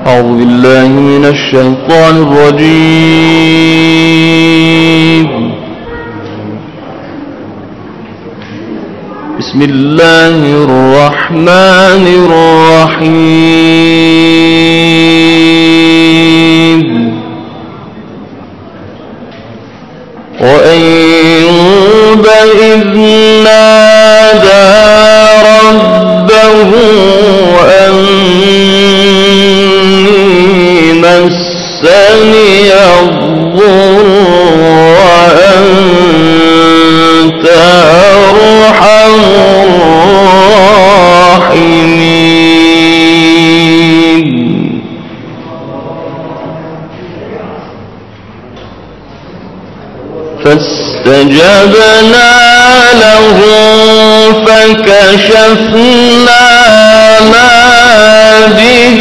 أعوذ بالله من الشيطان الرجيم. بسم الله الرحمن الرحيم. وأيوب إذ نادى ربه مسني الضر وأنت أرحم الراحمين. فاستجبنا له فكشفنا ما به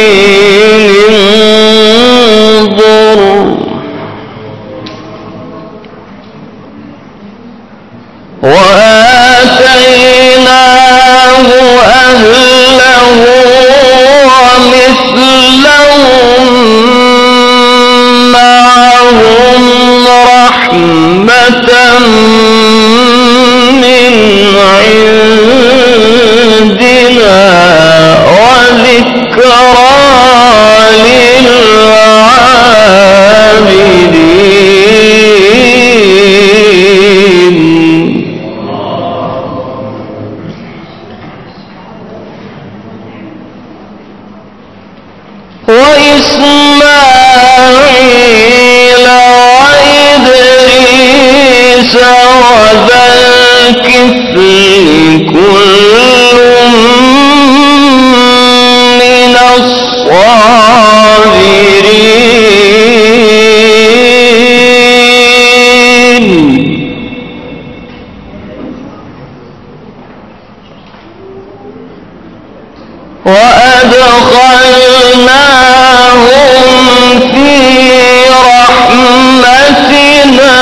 وآتيناه أهله ومثلهم معهم رحمة من عندنا وذكرى وإسماعيل وإدريس وذا الكفل كل من الصابرين. وأدخلناهم في رحمتنا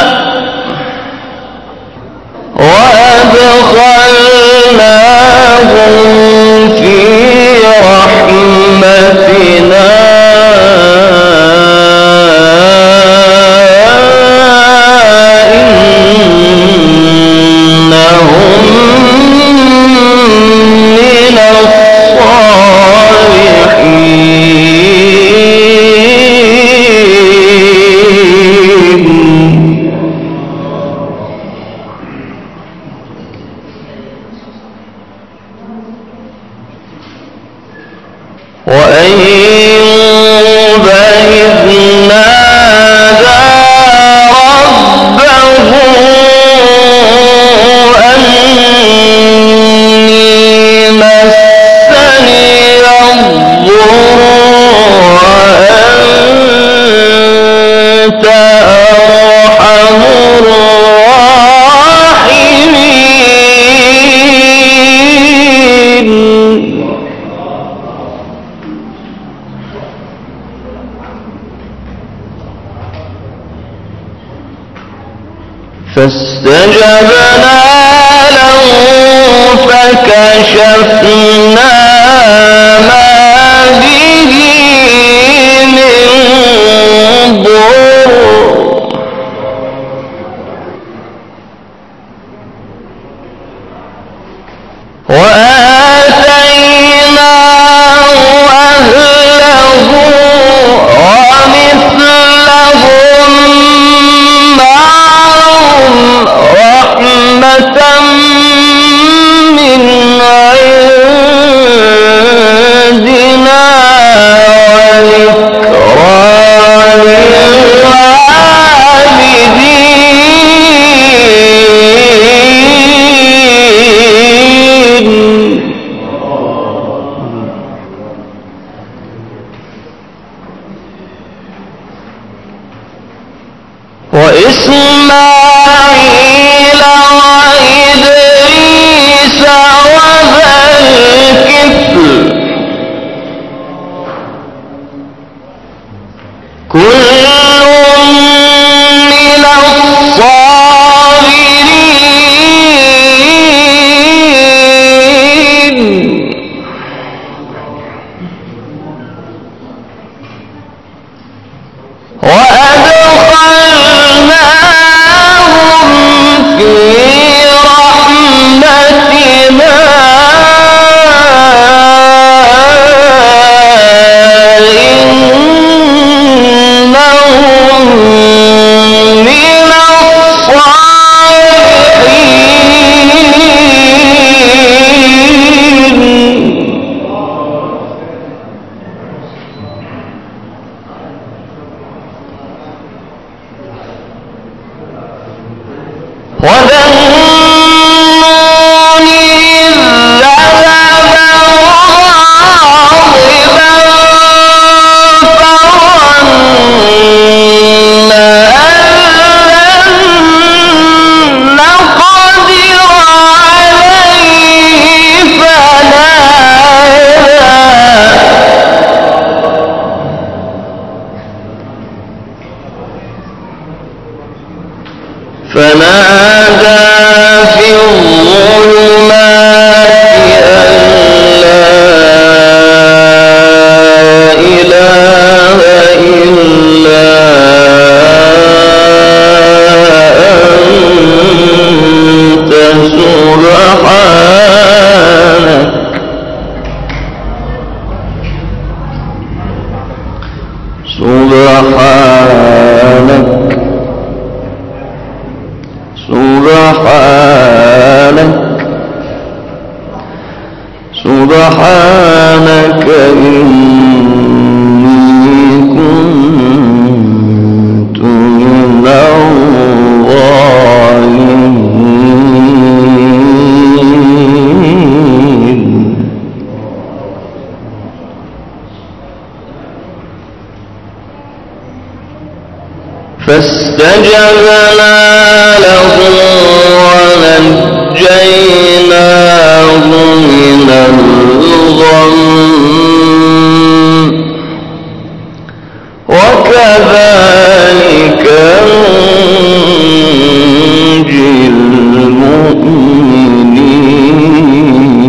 وأيوب إذ نادى ربه أني مسني الضر وأنت أرحم الراحمين. فاستجبنا له فكشفنا ما به من ضر وآتيناه أهله ومثلهم رحمة من عندنا سبحانك سبحانك إني كنت من الظالمين. فاستجبنا له ونجيناه من الغم وكذلك ننجي المؤمنين.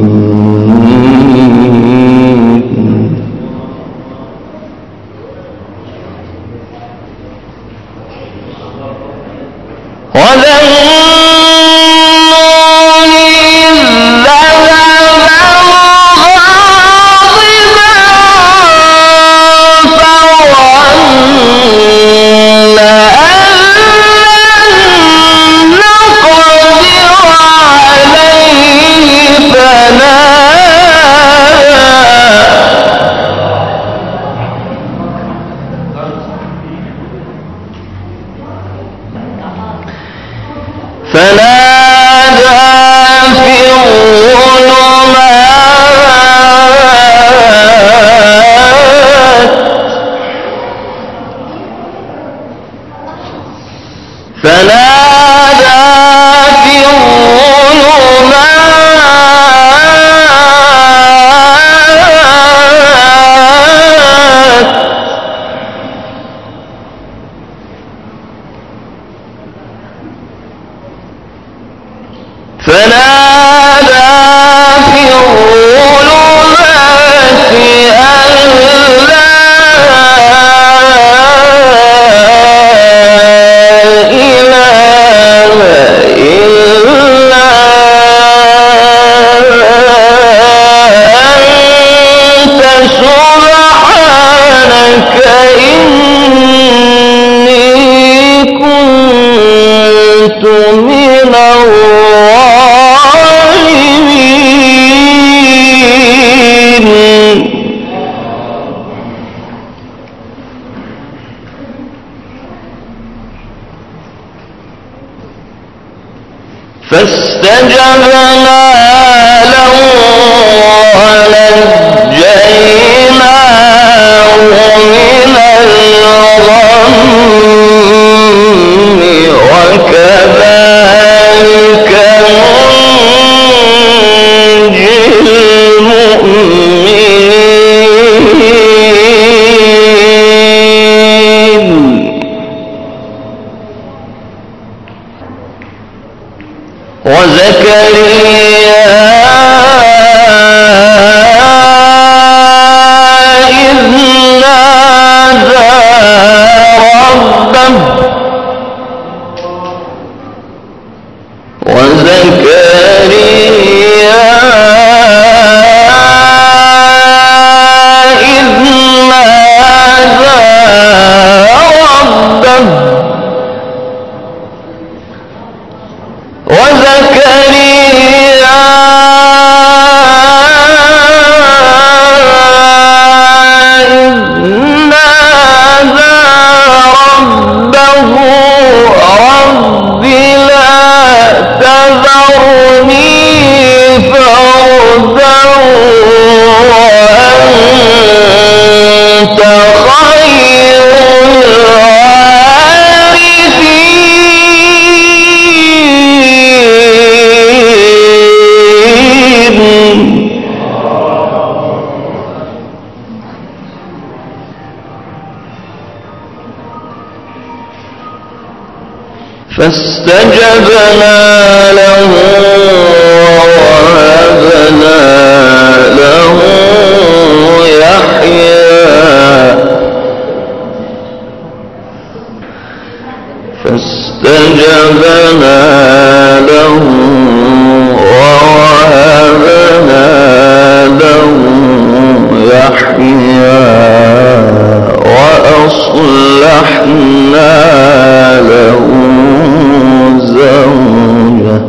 فنادى في الظلمات أن لا إله إلا أنت سبحانك إني كنت من الظالمين. فاستجبنا له ونجيناه من الغم وكذلك ننجي المؤمنين. وزكريا إذ نادى ربه رب لا تذرني فردا وأنت خير الوارثين. فاستجبنا له ووهبنا له يحيى فاستجبنا له ووهبنا له يحيى وأصلحنا له زوجه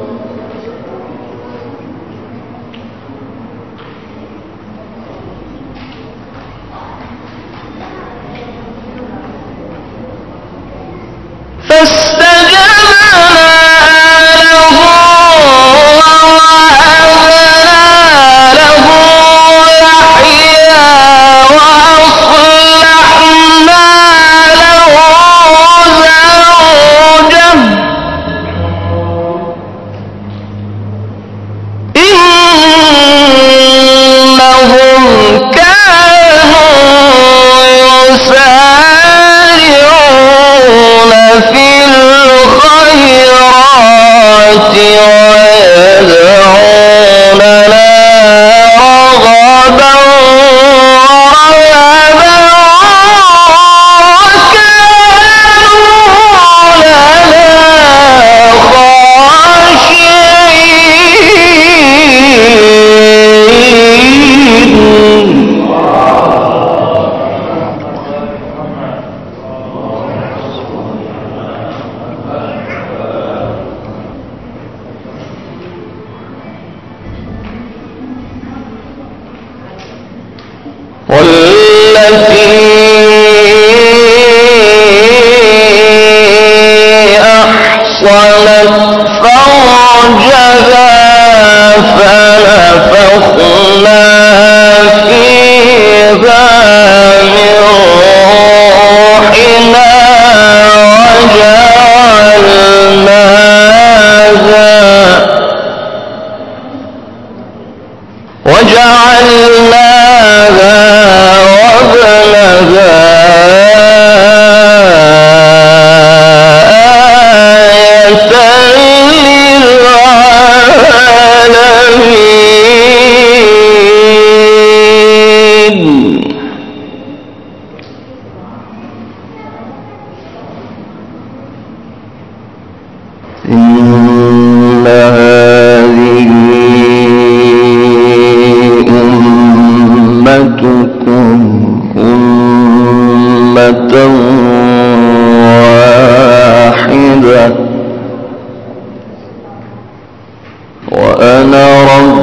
وأنا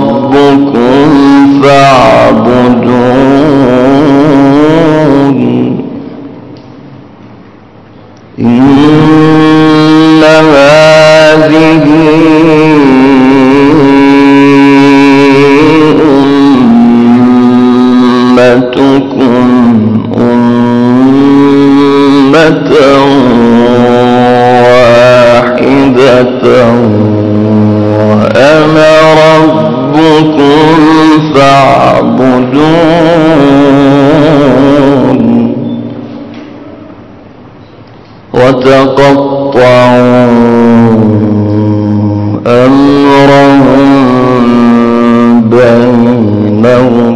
ربكم فاعبدون إن هذه أمتكم أمة واحدة وأنا ربكم فاعبدون وتقطعوا أمرهم بينهم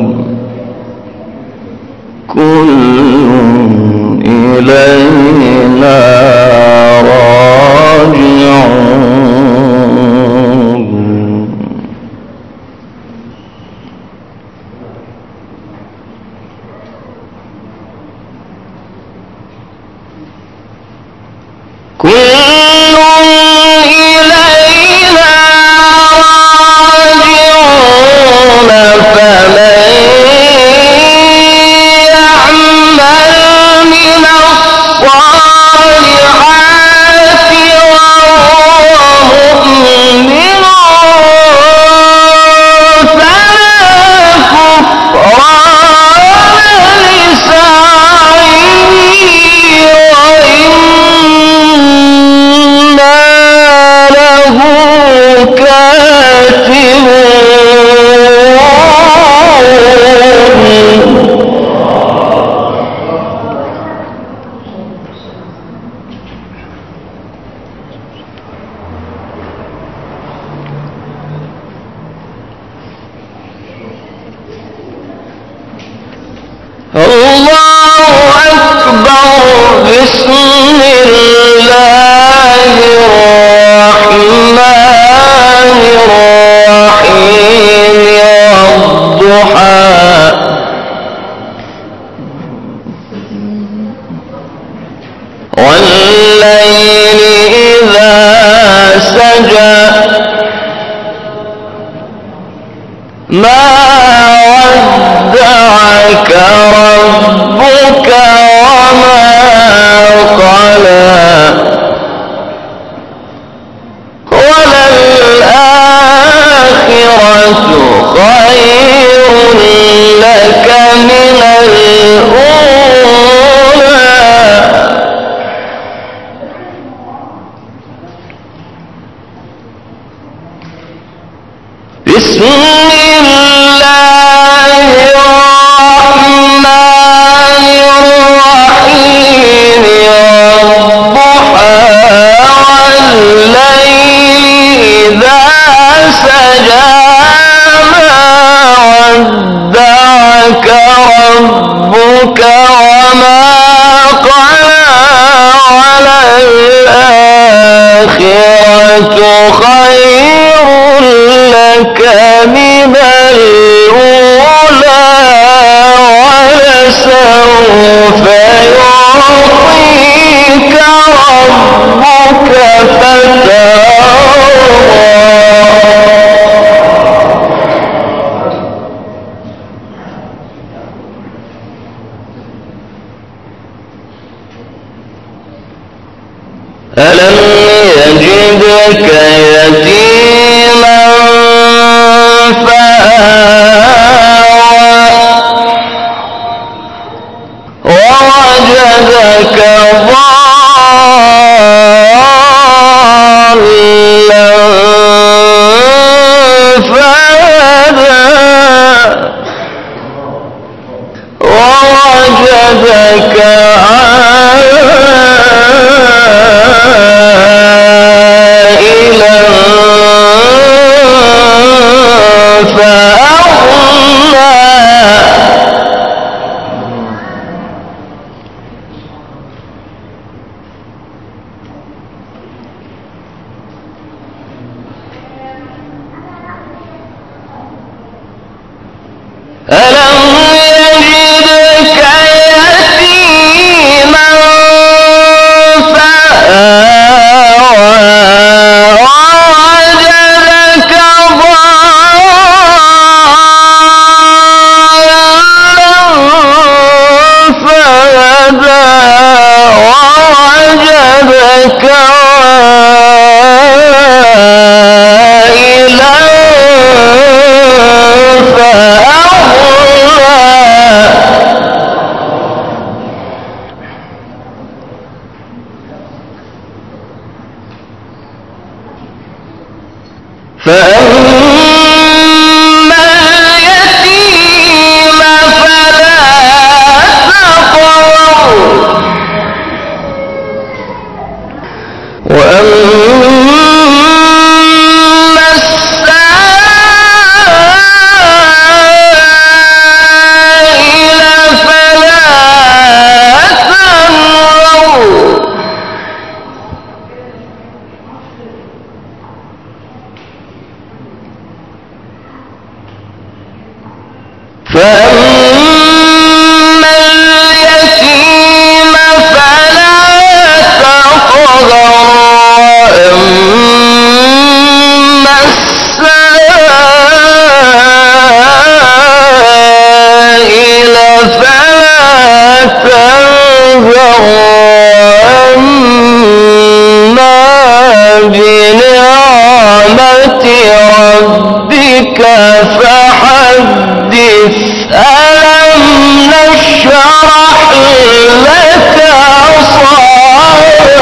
كل إلينا راجعون كل إلينا راجعون فمن يعمل من الصالحات وهو مؤمن فلا كفران لسعيه وإنا له كاتبون الله أكبر بسم الله الرحمن الرحيم والضحى وما قلى وللآخرة خير لك من الأولى ولسوف يعطيك ربك فترضى ألم يجدك يتيما فآوى ووجدك ضالا فهدى ووجدك ألم يجدك يتيما فآوى ووجدك ضالا فهدى ووجدك فأما اليتيم فلا تقهر وأما السائل فلا تنهر فأما اليتيم فلا تقهر وأما السائل فلا تنهر وأما بنعمة ربك فحدث ألم نشرح لك صدرك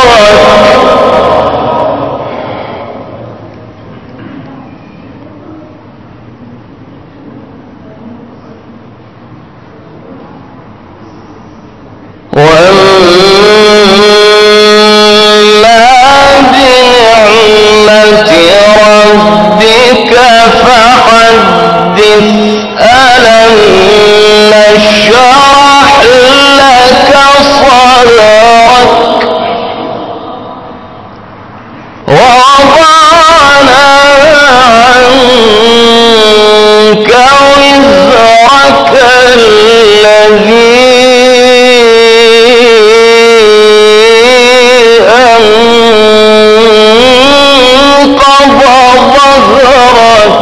وأما بنعمة ربك فحدث ألم نشرح لك صدرك ووضعنا عنك وزرك الذي أنقض ظهرك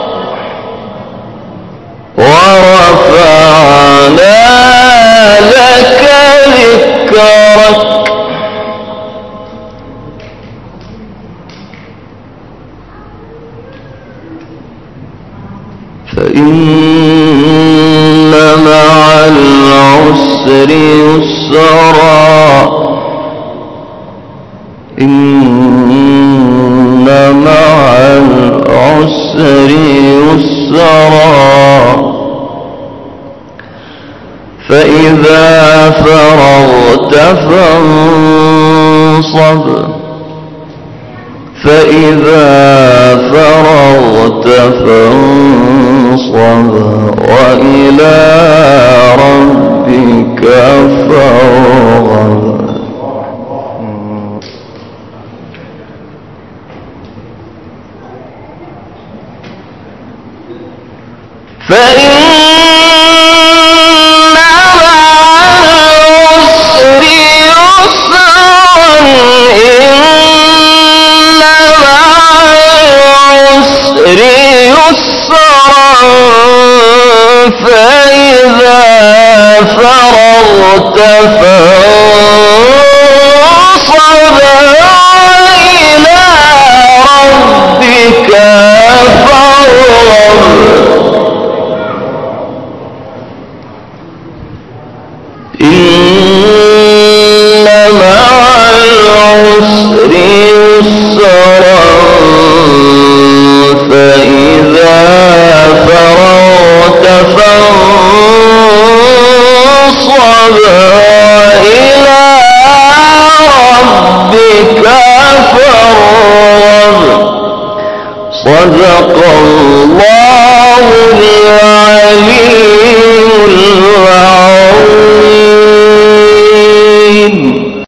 ورفعنا لك ذكرك فإن مع العسر يسرا إن مع العسر يسرا فإذا فرغت فانصب فانصب وإلى ربك فانصب إلى ربك فارغب إن مع العسر يسرا فإذا فرغت فانصب إلى ربك فارغب صدق الله العلي العظيم.